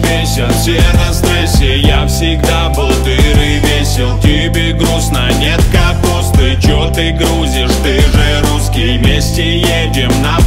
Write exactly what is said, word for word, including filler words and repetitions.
бесят, все на стрессе. Я всегда был дыр и весел. Тебе грустно, нет капусты, чё ты грузишь? Ты же русский, вместе едем на